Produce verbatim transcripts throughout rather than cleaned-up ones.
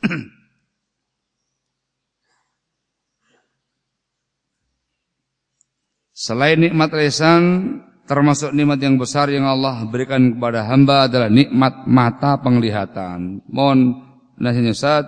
Selain nikmat lisan, termasuk nikmat yang besar yang Allah berikan kepada hamba adalah nikmat mata penglihatan. Mohon nasihatnya Ustaz,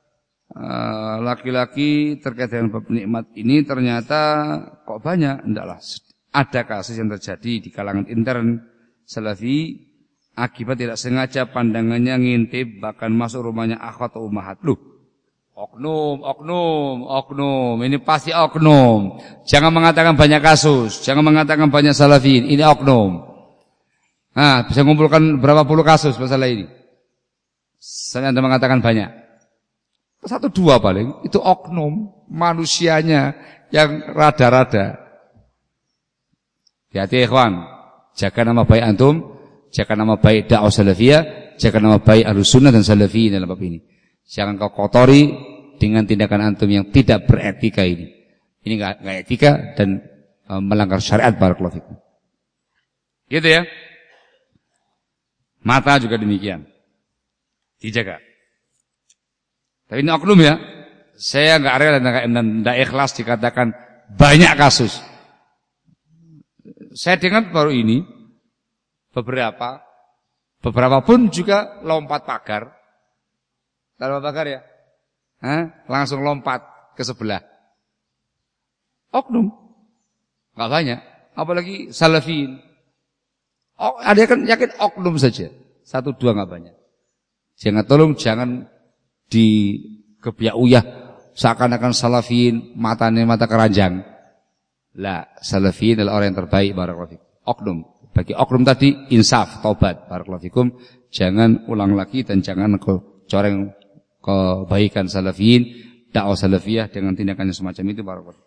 laki-laki terkait dengan nikmat ini ternyata kok banyak. Endaklah, ada kasus yang terjadi di kalangan intern Salafi akibat tidak sengaja pandangannya ngintip bahkan masuk rumahnya akhwat atau ummahat. Loh, oknum, oknum, oknum, ini pasti oknum. Jangan mengatakan banyak kasus, jangan mengatakan banyak salafin, ini oknum. Nah, bisa mengumpulkan berapa puluh kasus masalah ini. Saya Anda mengatakan banyak. Satu dua paling, itu oknum, manusianya yang rada-rada. Hati-hati ikhwan, jaga nama baik antum, jaga nama baik dakwah salafiyah, jaga nama baik ahlus sunnah dan salafiyin dalam bab ini. Jangan kau kotori dengan tindakan antum yang tidak beretika ini. Ini enggak enggak etika dan e, melanggar syariat barakallahu fikum. Gitu ya. Mata juga demikian. Dijaga. Tapi ini oknum ya. Saya enggak rela dan enggak ikhlas dikatakan banyak kasus. Saya dengar baru ini beberapa beberapa pun juga lompat pagar. Lompat pagar ya? Hah? Langsung lompat ke sebelah. Oknum. Enggak banyak, apalagi salafin. Oh, ada yang yakin oknum saja. Satu dua enggak banyak. Jangan tolong jangan di kebiak-uyah seakan-akan salafin matanya mata keranjang. Lah, salafin adalah orang yang terbaik barakallahu fikum. Oknum. Bagi oknum tadi insaf, taubat barakallahu fikum. Jangan ulang lagi dan jangan coreng kebaikan salafiyin, dakwah salafiyah dengan tindakan yang semacam itu barakallahu.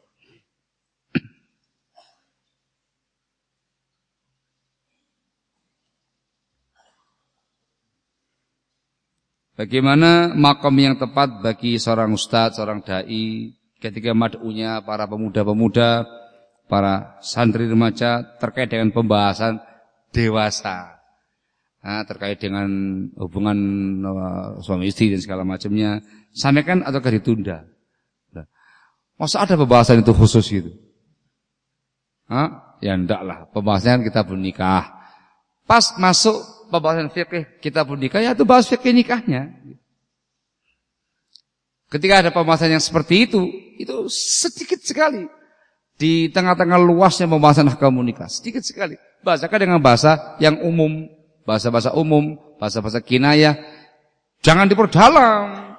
Bagaimana makom yang tepat bagi seorang ustadz, seorang dai ketika mad'unya para pemuda-pemuda, para santri remaja terkait dengan pembahasan dewasa. Nah, terkait dengan hubungan uh, suami istri dan segala macamnya, sampaikan ataukah ditunda? Nah, masa ada pembahasan itu khusus gitu? Hah? Ya ndaklah, pembahasan kita bernikah. Pas masuk pembahasan fikih kita bernikah, ya itu bahas fikih nikahnya. Ketika ada pembahasan yang seperti itu, itu sedikit sekali di tengah-tengah luasnya pembahasan ahkam nikah, sedikit sekali. Bahasakan dengan bahasa yang umum, bahasa-bahasa umum, bahasa-bahasa kinayah. Jangan diperdalam.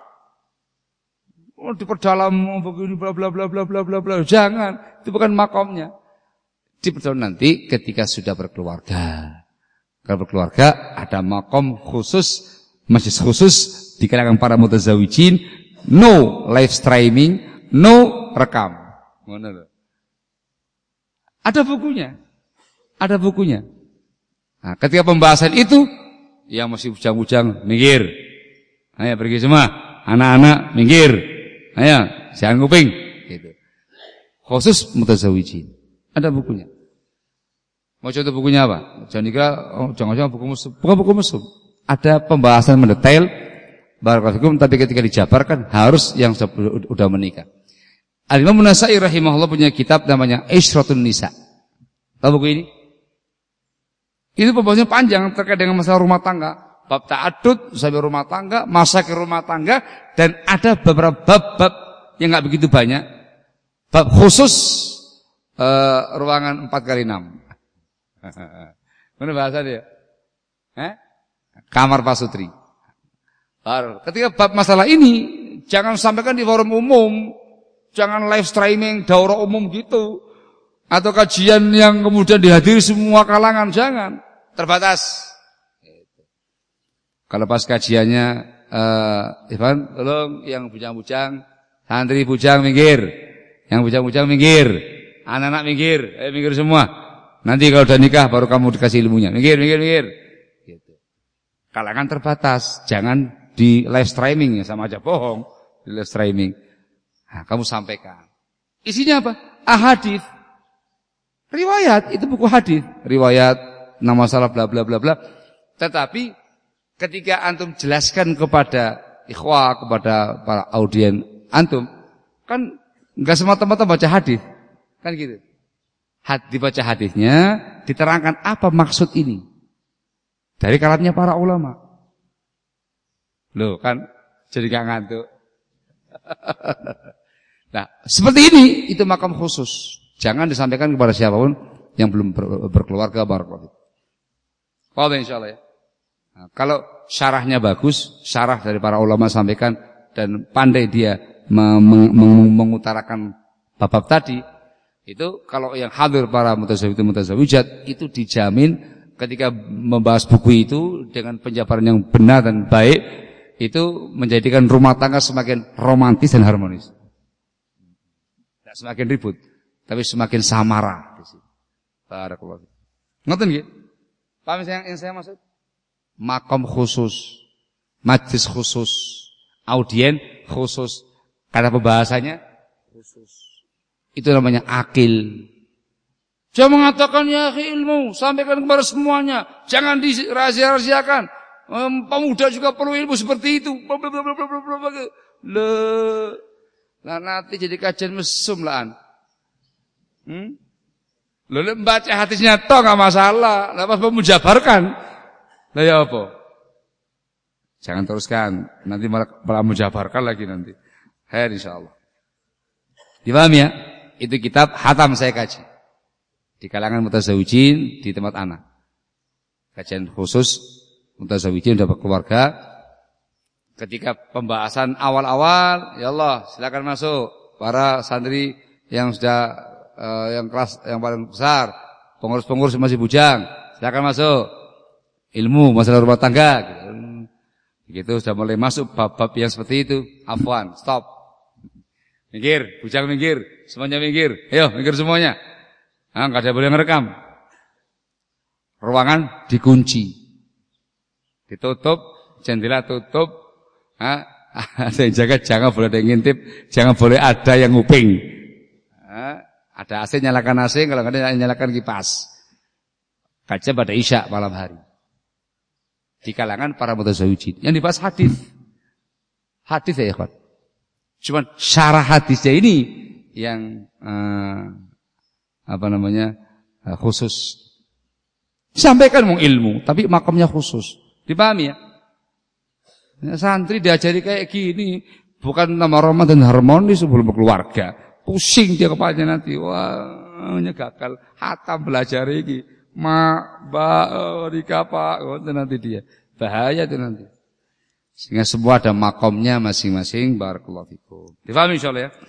Oh, diperdalam begini bla bla bla bla bla bla bla. Jangan, itu bukan makomnya. Diperdalam nanti ketika sudah berkeluarga. Kalau berkeluarga ada makom khusus, majlis khusus di kalangan para mutazawijin, no live streaming, no rekam. Mana loh? Ada bukunya. Ada bukunya. Nah, ketika pembahasan itu, yang masih bujang-bujang, minggir. Ayo pergi semua. Anak-anak, minggir. Ayo, jangan kuping. Gitu. Khusus mutazawijin. Ada bukunya. Mau contoh bukunya apa? Jangan dikira, oh, jangan-jangan buku mesum. Bukan buku mesum. Ada pembahasan mendetail. Barakallahu fikum, tapi ketika dijabarkan, harus yang sudah menikah. Al-Imam An-Nasa'i rahimahullah punya kitab namanya Ishratun Nisa. Tahu buku ini? Itu pembahasannya panjang terkait dengan masalah rumah tangga. Bab ta'adud sampai rumah tangga, masakin rumah tangga, dan ada beberapa bab-bab yang enggak begitu banyak. Bab khusus uh, ruangan empat kali enam. Mana bahasa dia? Eh? Kamar pasutri. Baru. Ketika bab masalah ini, jangan sampaikan di forum umum. Jangan live streaming, daurah umum gitu. Atau kajian yang kemudian dihadiri semua kalangan, jangan. Terbatas. Kalau pas kajiannya, uh, Ivan, tolong yang bujang-bujang, santri bujang minggir. Yang bujang-bujang minggir. Anak-anak minggir, eh minggir semua. Nanti kalau udah nikah baru kamu dikasih ilmunya. Minggir, minggir, minggir. Gitu. Kalangan terbatas, jangan di live streaming, ya sama aja bohong. Di live streaming. Nah, kamu sampaikan. Isinya apa? Ahadits. Riwayat, itu buku hadis. Riwayat, nama salah bla bla bla bla. Tetapi ketika antum jelaskan kepada ikhwah, kepada para audien antum, kan enggak semata-mata baca hadis. Kan gitu. Had, dibaca hadisnya, diterangkan apa maksud ini. Dari kalamnya para ulama. Loh kan, jadi gak ngantuk. Nah, seperti ini, itu makam khusus. Jangan disampaikan kepada siapapun yang belum ber, berkeluarga. Barakallahu. Qadha insyaallah ya. Nah, kalau syarahnya bagus, syarah dari para ulama sampaikan, dan pandai dia meng, meng, mengutarakan bab-bab tadi, itu kalau yang hadir para mutazawwij mutazawijat itu dijamin ketika membahas buku itu dengan penjabaran yang benar dan baik, itu menjadikan rumah tangga semakin romantis dan harmonis. Tidak semakin ribut, tapi semakin samara. Barakallahu. Ngoten nggih? Paham yang, yang saya maksud? Makom khusus, majlis khusus, audien khusus, karena pembahasannya khusus. Itu namanya akil. Jangan mengatakan ya ilmu, sampaikan kepada semuanya, jangan dirahasia-rahasiakan. Um, pemuda juga perlu ilmu seperti itu. Lah nanti jadi kajian mesum lah. Hmm? Lalu baca hadisnya toh enggak masalah, lah pas memujabarkan. Lah ya apa? Jangan teruskan, nanti malah, malah mujabarkan lagi nanti. Hai insyaallah. Dipahami ya? Itu kitab hatam saya kaji di kalangan mutazawijin di tempat anak. Kajian khusus mutazawijin dapat keluarga. Ketika pembahasan awal-awal, ya Allah, silakan masuk para santri yang sudah uh, yang kelas yang paling besar, pengurus-pengurus masih bujang, silakan masuk. Ilmu masalah rumah tangga gitu. Begitu sudah mulai masuk bab-bab yang seperti itu, afwan, stop. Minggir, bujang minggir, semuanya minggir. Ayo, minggir semuanya. Ah, enggak ada boleh ngerekam. Ruangan dikunci. Ditutup, jendela tutup. Ah, ada yang jaga, jangan boleh ada yang ngintip, jangan boleh ada yang nguping. Ah, ada A C, nyalakan A C, kalau enggak ada nyalakan kipas. Kajian pada Isya malam hari. Di kalangan para mutazawijin. Yang dibahas hadis. Hadis ya, ikhwan. Cuman syarah hadisnya ini yang uh, apa namanya uh, khusus. Sampaikan mau ilmu, tapi makamnya khusus. Dipahami ya? Ya? Santri diajari kayak gini, bukan nama Ramadan harmonis sebelum berkeluarga. Pusing dia kepalanya nanti. Wah, gagal. Hatam belajar ini. Ma, ba, rika, pak. Oh, nanti dia. Bahaya itu nanti. Sehingga semua ada makomnya masing-masing. Barakallahu fikum. Difahami insyaallah ya.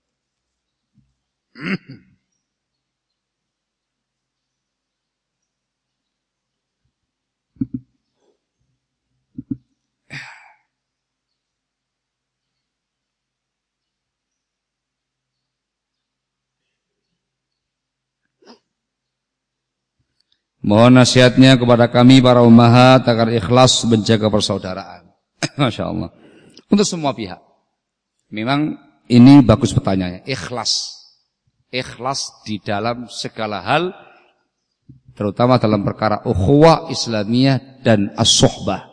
Mohon nasihatnya kepada kami para ummahat agar ikhlas menjaga persaudaraan. Masya Allah. Untuk semua pihak. Memang ini bagus pertanyaannya. Ikhlas. Ikhlas di dalam segala hal. Terutama dalam perkara ukhuwah Islamiyah dan as-suhbah.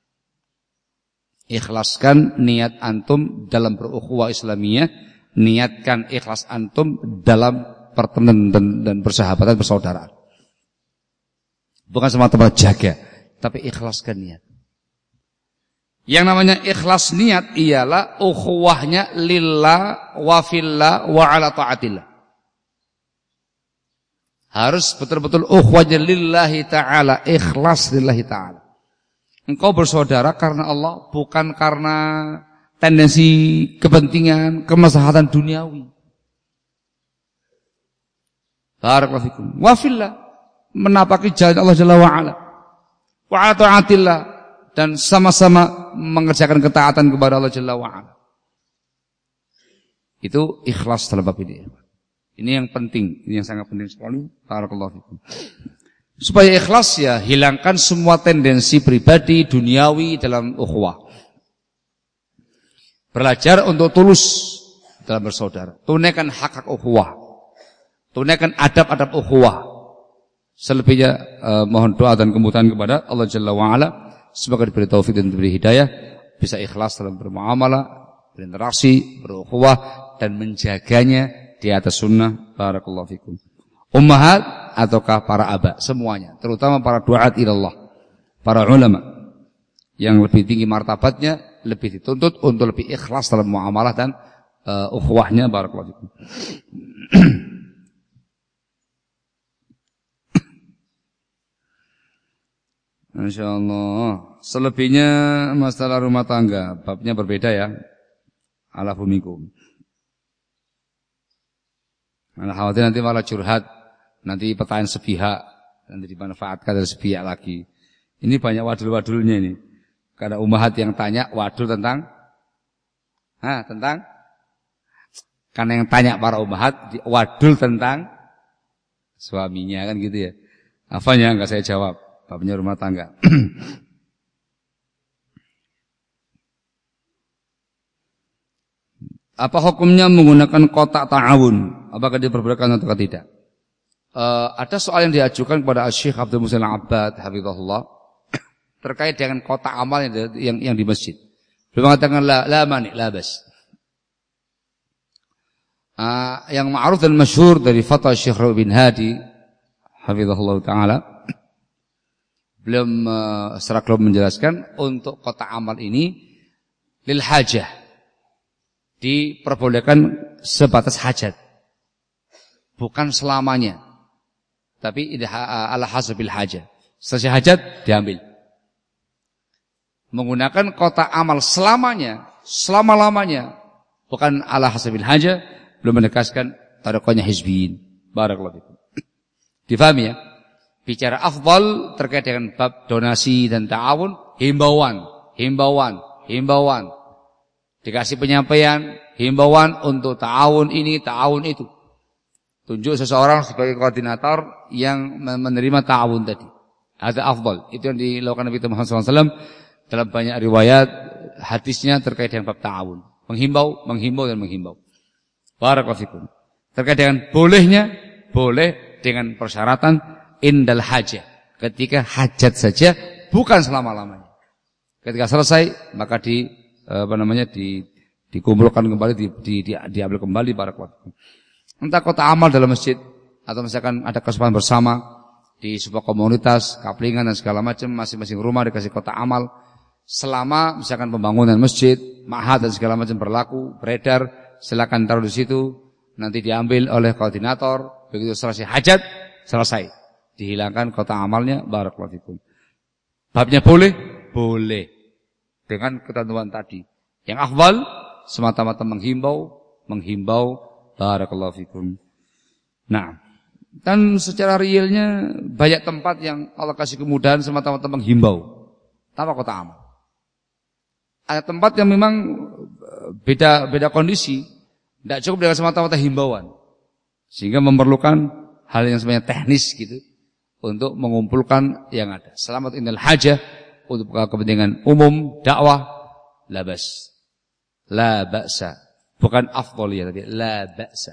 Ikhlaskan niat antum dalam berukhuwah Islamiyah. Niatkan ikhlas antum dalam pertemanan dan, dan persahabatan persaudaraan. Bukan semata-mata jaga, tapi ikhlaskan niat. Yang namanya ikhlas niat ialah ukhuwahnya lillah wa fillah wa ala ta'atillah. Harus betul-betul ukhuwahnya lillahi ta'ala, ikhlas lillahi ta'ala. Engkau bersaudara karena Allah, bukan karena tendensi kepentingan, kemaslahatan duniawi. Barakallahu fikum. Wa fillah, menapaki jalan Allah Jalla wa'ala wa ala ta'atillah, dan sama-sama mengerjakan ketaatan kepada Allah Jalla wa'ala. Itu ikhlas dalam bab ini. Ini yang penting, ini yang sangat penting sekali. Barakallahu fikum. Supaya ikhlas ya, hilangkan semua tendensi pribadi duniawi dalam ukhuwah. Belajar untuk tulus dalam bersaudara. Tunaikan hak-hak ukhuwah. Tunaikan adab-adab ukhuwah. Selebihnya uh, mohon doa dan kemudahan kepada Allah Jalla wa'ala. Semoga diberi taufik dan diberi hidayah bisa ikhlas dalam bermuamalah, berinteraksi, berukhuwah, dan menjaganya di atas sunnah. Barakallahu fikum. Ummahat ataukah para aba, semuanya, terutama para duat ilallah, para ulama yang lebih tinggi martabatnya, lebih dituntut untuk lebih ikhlas dalam muamalah dan uh, ukhuwahnya. Barakallahu fikum. Insyaallah. Selebihnya masalah rumah tangga, babnya berbeda ya. Ala bumikum. Nah, khawatir nanti malah curhat, nanti pertanyaan sepihak, nanti dimanfaatkan dari sepihak lagi. Ini banyak wadul-wadulnya ini. Karena ummahat yang tanya wadul tentang, ah tentang, karena yang tanya para ummahat wadul tentang suaminya kan gitu ya. Apanya enggak saya jawab. Babnya rumah tangga. Apa hukumnya menggunakan kotak ta'awun? Apakah diperbolehkan atau tidak? Uh, ada soal yang diajukan kepada Syekh Abdul Muhsin Al-Abbad hafizahullah terkait dengan kotak amal yang yang, yang di masjid. Beliau mengatakan la la mani la bas. Uh, yang ma'ruf dan masyhur dari fatwa Syekh Rabi bin Hadi hafizahullah taala, belum uh, secara global menjelaskan untuk kotak amal ini lil hajah, diperbolehkan sebatas hajat, bukan selamanya, tapi ala hasabil hajah. Selesai hajat diambil. Menggunakan kotak amal selamanya, selama-lamanya, bukan ala hasabil hajah, belum menegaskan tarekohnya hizbiyin. Barakallahu fikum. Difahami ya? Bicara afdal terkait dengan bab donasi dan ta'awun, himbauan, himbauan, himbauan. Dikasih penyampaian, himbauan untuk ta'awun ini, ta'awun itu. Tunjuk seseorang sebagai koordinator yang menerima ta'awun tadi. Ada afdal. Itu yang dilakukan Nabi Muhammad shallallahu alaihi wasallam dalam banyak riwayat hadisnya terkait dengan bab ta'awun. Menghimbau, menghimbau dan menghimbau. Barakallahu fikum. Terkait dengan bolehnya, boleh dengan persyaratan indal hajah, ketika hajat saja, bukan selama-lamanya. Ketika selesai maka di apa namanya di dikumpulkan kembali, di, di, di diambil kembali barakallahu. Entah kota amal dalam masjid atau misalkan ada kesempatan bersama di sebuah komunitas, kaplingan dan segala macam, masing-masing rumah dikasih kota amal. Selama misalkan pembangunan masjid, ma'had dan segala macam berlaku, beredar, silakan taruh di situ, nanti diambil oleh koordinator, begitu selesai hajat, selesai. Dihilangkan kotak amalnya. Barakallahu fikum. Babnya boleh? Boleh. Dengan ketentuan tadi. Yang afdal semata-mata menghimbau, menghimbau. Barakallahu fikum. Nah, dan secara realnya banyak tempat yang Allah kasih kemudahan semata-mata menghimbau tanpa kotak amal. Ada tempat yang memang beda beda kondisi, tidak cukup dengan semata-mata himbauan, sehingga memerlukan hal yang sebenarnya teknis gitu, untuk mengumpulkan yang ada. Selamat indal hajah, untuk kepentingan umum, dakwah, la bas. La ba'sa. Bukan afdal ya, tapi la ba'sa.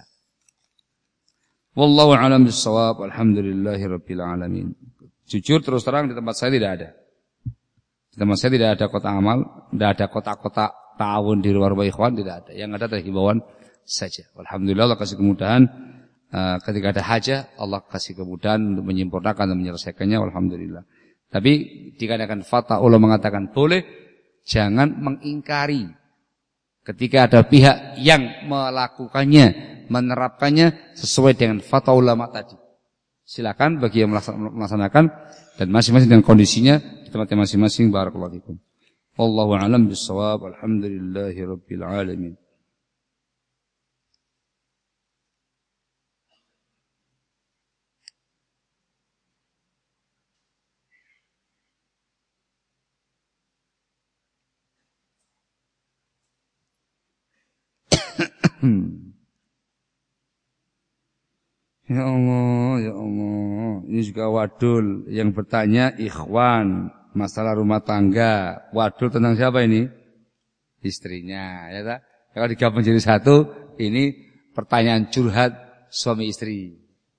Wallahu a'lam bis-shawab. Alhamdulillahi rabbil alamin. Jujur terus terang di tempat saya tidak ada. Di tempat saya tidak ada kotak amal, tidak ada kotak-kotak ta'awun di luar ikhwan, tidak ada. Yang ada adalah himbauan saja. Alhamdulillah Allah kasih kemudahan. Uh, ketika ada hajah, Allah kasih kemudahan untuk menyempurnakan dan menyelesaikannya. Alhamdulillah. Tapi dikatakan fatwa ulama mengatakan boleh, jangan mengingkari ketika ada pihak yang melakukannya, menerapkannya sesuai dengan fatwa ulama tadi. Silakan bagi yang melaksanakan dan masing-masing dengan kondisinya di tempatnya masing-masing. Barakallahu fikum. Wallahu a'lam bis-shawab. Alhamdulillahi rabbil alamin. Hmm. Ya Allah, ya Allah. Ini juga wadul yang bertanya ikhwan, masalah rumah tangga. Wadul tentang siapa ini? Istrinya, ya tak? Kalau digabung jadi satu, ini pertanyaan curhat suami istri.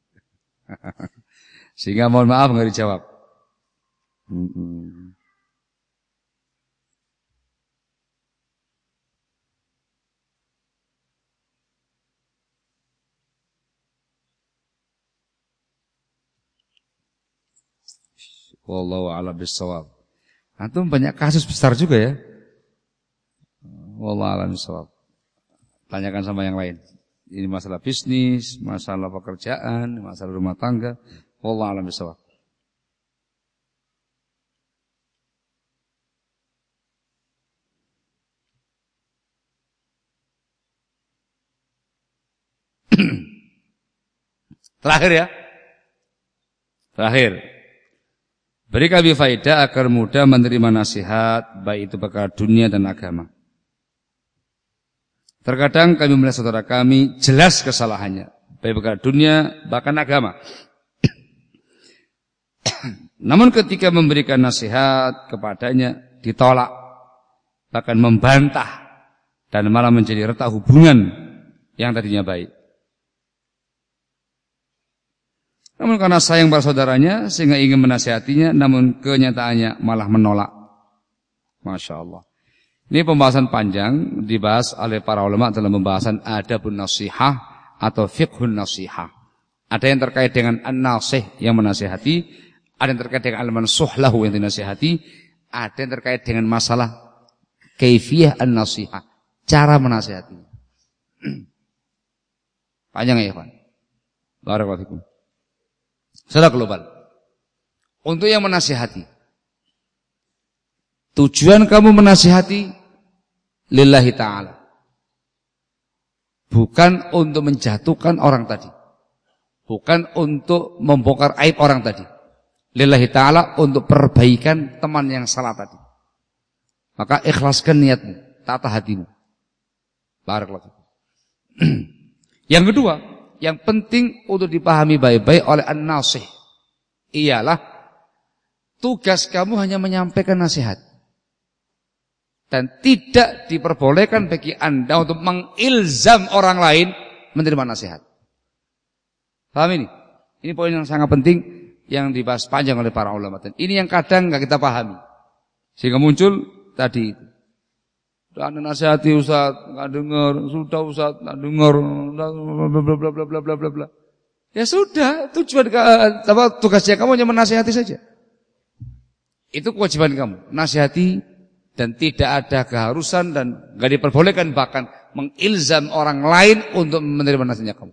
Sehingga mohon maaf enggak dijawab. Hmm. Wallahu a'lam bishawab. Antum banyak kasus besar juga ya. Wallahu a'lam bishawab. Tanyakan sama yang lain. Ini masalah bisnis, masalah pekerjaan, masalah rumah tangga. Wallahu a'lam bishawab. Terakhir ya. Terakhir. Beri kami faedah agar mudah menerima nasihat, baik itu perkara dunia dan agama. Terkadang kami melihat saudara kami jelas kesalahannya, baik perkara dunia bahkan agama. Namun ketika memberikan nasihat kepadanya ditolak, bahkan membantah dan malah menjadi retak hubungan yang tadinya baik. Namun karena sayang pada saudaranya sehingga ingin menasihatinya, namun kenyataannya malah menolak. Masya Allah. Ini pembahasan panjang dibahas oleh para ulama dalam pembahasan adabun nasihah atau fiqhun nasihah. Ada yang terkait dengan an-nasih yang menasihati, ada yang terkait dengan al-mansuhlahu yang dinasihati, ada yang terkait dengan masalah kaifiyah an-nasihah, cara menasihati. Panjang ya, Pak. Barakallahu fikum. Secara global. Untuk yang menasihati. Tujuan kamu menasihati lillahi ta'ala. Bukan untuk menjatuhkan orang tadi. Bukan untuk membongkar aib orang tadi. Lillahi ta'ala untuk perbaikan teman yang salah tadi. Maka ikhlaskan niatmu, tata hatimu. Barakallahu. Yang kedua, yang penting untuk dipahami baik-baik oleh an-nasih ialah tugas kamu hanya menyampaikan nasihat. Dan tidak diperbolehkan bagi Anda untuk mengilzam orang lain menerima nasihat. Paham ini? Ini poin yang sangat penting yang dibahas panjang oleh para ulama. Dan ini yang kadang nggak kita pahami. Sehingga muncul tadi itu. Anda nasihati Ustaz, nggak dengar, sudah Ustaz, nggak dengar, bla bla bla bla bla bla bla. Ya sudah, tujuan apa tugasnya kamu hanya menasihati saja. Itu kewajiban kamu, nasihati dan tidak ada keharusan dan nggak diperbolehkan bahkan mengilzam orang lain untuk menerima nasihatnya kamu.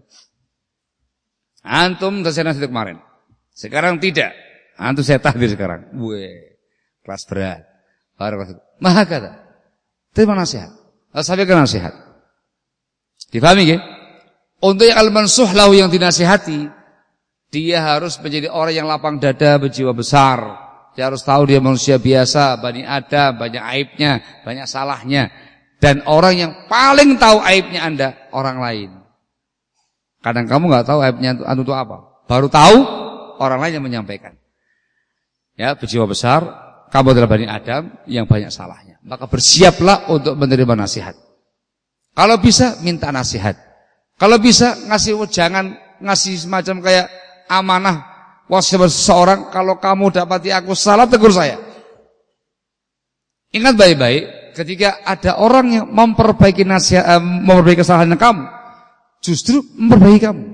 Antum saya nasihat kemarin, sekarang tidak. Antum saya tahdir sekarang. Weh, kelas berat. Maha kata. Terima nasihat. Sampaikan nasihat. Difahami ya? Untuk yang al-mansuh lahu yang dinasihati, dia harus menjadi orang yang lapang dada, berjiwa besar. Dia harus tahu dia manusia biasa, Bani Adam, banyak aibnya, banyak salahnya. Dan orang yang paling tahu aibnya Anda, orang lain. Kadang kamu nggak tahu aibnya Anda itu apa. Baru tahu orang lain yang menyampaikan. Ya, berjiwa besar, kamu adalah Bani Adam yang banyak salahnya. Maka bersiaplah untuk menerima nasihat. Kalau bisa minta nasihat. Kalau bisa ngasih jangan ngasih semacam kayak amanah wasiat seseorang, kalau kamu dapati aku salah tegur saya. Ingat baik-baik, ketika ada orang yang memperbaiki nasihat, memperbaiki kesalahan kamu, justru memperbaiki kamu.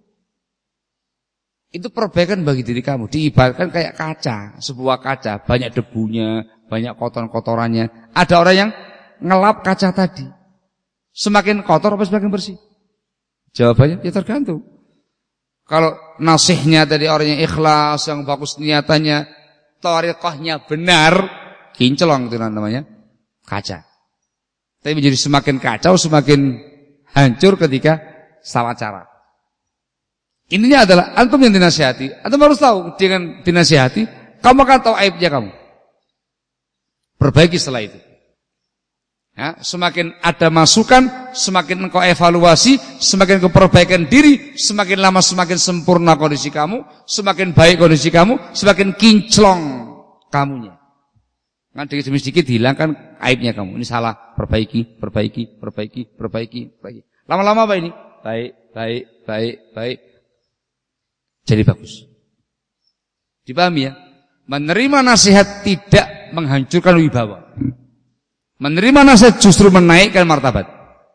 Itu perbaikan bagi diri kamu. Diibaratkan kayak kaca, sebuah kaca, banyak debunya, banyak kotoran-kotorannya. Ada orang yang ngelap kaca tadi. Semakin kotor apa semakin bersih? Jawabannya ya tergantung. Kalau nasihnya dari orang yang ikhlas, yang bagus niatannya, thariqahnya benar, kinclong itu namanya kaca. Tapi menjadi semakin kacau, semakin hancur ketika salah cara. Ininya adalah antum yang dinasihati. Antum harus tahu dengan dinasihati, kamu akan tahu aibnya kamu. Perbaiki setelah itu. Ya, semakin ada masukan, semakin engkau evaluasi, semakin engkau perbaikan diri, semakin lama semakin sempurna kondisi kamu, semakin baik kondisi kamu, semakin kinclong kamunya. Kan sedikit-sedikit hilangkan aibnya kamu. Ini salah, perbaiki, perbaiki, perbaiki, perbaiki, perbaiki. Lama-lama apa ini? Baik, baik, baik, baik. Jadi bagus. Dipahami ya? Menerima nasihat tidak menghancurkan wibawa. Menerima nasihat justru menaikkan martabat.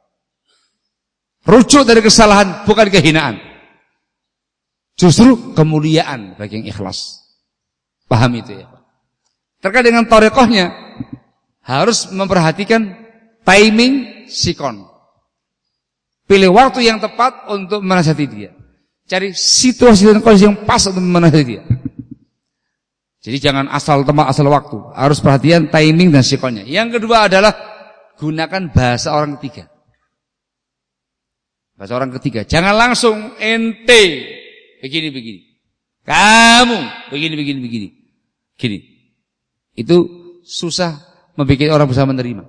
Rujuk dari kesalahan bukan kehinaan. Justru kemuliaan bagi yang ikhlas. Paham itu ya. Terkait dengan thariqahnya harus memperhatikan timing sikon. Pilih waktu yang tepat untuk menasihati dia. Cari situasi dan kondisi yang pas untuk menasihati dia. Jadi jangan asal tempat, asal waktu. Harus perhatian timing dan sikonnya. Yang kedua adalah gunakan bahasa orang ketiga. Bahasa orang ketiga. Jangan langsung ente begini-begini. Kamu begini-begini begini. Gini. Itu susah membuat orang bisa menerima.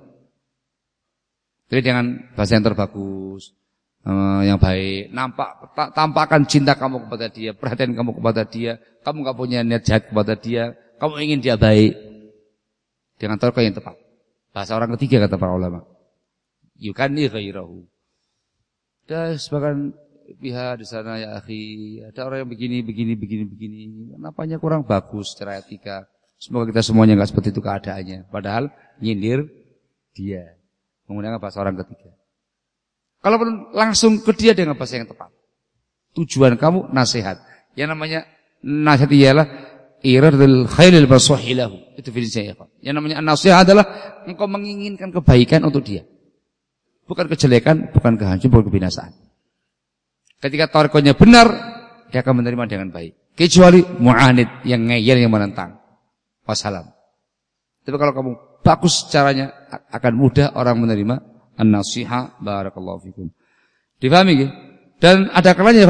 Jadi dengan bahasa yang terbagus, yang baik, nampak tampakkan cinta kamu kepada dia, perhatian kamu kepada dia. Kamu enggak punya niat jahat kepada dia, kamu ingin dia baik. Dengan thariqah yang tepat. Bahasa orang ketiga kata para ulama. Yukanni ghairahu. Ada sebagian pihak di sana ya akhi, ada orang yang begini begini begini begini. Napanya kurang bagus secara etika. Semoga kita semuanya enggak seperti itu keadaannya. Padahal nyindir dia menggunakan bahasa orang ketiga. Kalaupun langsung ke dia dengan bahasa yang tepat. Tujuan kamu nasihat. Yang namanya nasihat ialah iradul khairil basuhilahu. Itu definisinya ya Pak. Yang namanya nasihat adalah engkau menginginkan kebaikan untuk dia. Bukan kejelekan, bukan kehancuran, bukan kebinasaan. Ketika thariqahnya benar, dia akan menerima dengan baik. Kecuali mu'anid yang ngeyel, yang menentang. Wassalam. Tapi kalau kamu bagus caranya, akan mudah orang menerima an-nasiha. Barakallahu fikum. Difahami ya? Dan ada kalanya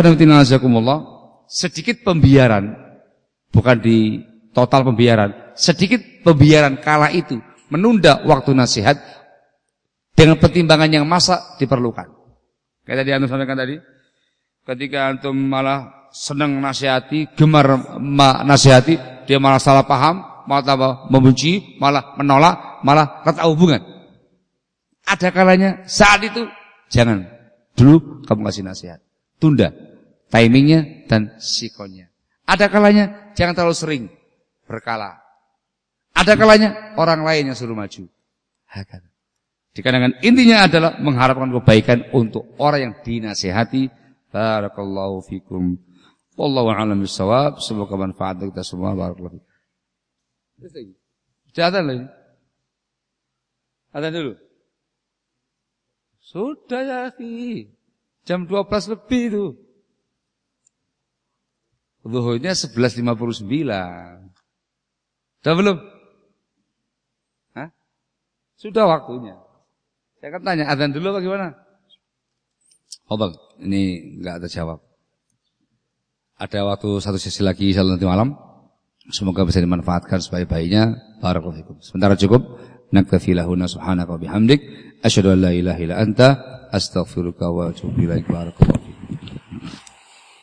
sedikit pembiaran, bukan di total pembiaran, sedikit pembiaran kala itu menunda waktu nasihat dengan pertimbangan yang masa diperlukan. Kayak tadi antum sampaikan tadi, ketika antum malah senang nasihati, gemar nasihati, dia malah salah paham, malah membenci, malah menolak, malah retak hubungan. Ada kalanya saat itu jangan dulu kamu kasih nasihat, tunda timingnya dan sikonnya. Ada kalanya jangan terlalu sering, berkala. Ada kalanya orang lain yang suruh maju. Hakata. Dikarenakan intinya adalah mengharapkan kebaikan untuk orang yang dinasihati. Barakallahu fikum. Wallahu a'lam bissawab. Semoga manfaat untuk kita semua. Barakallahu fikum. Sudah adzan lagi? Adzan dulu. Sudah ya akhi. Jam dua belas lebih itu. Zuhurnya sebelas lima puluh sembilan. Sudah belum? Hah? Sudah waktunya. Saya akan tanya, adzan dulu apa gimana? Fadhal, ini enggak terjawab. Ada waktu satu sesi lagi insyaallah nanti malam. Semoga bisa dimanfaatkan sebaik-baiknya. Barakallahu fikum. Sementara cukup. Naktafi lahuna subhanaka wa bihamdik. Asyhadu an la ilaha illa anta astaghfiruka wa atubu ilaik. Barakallahu.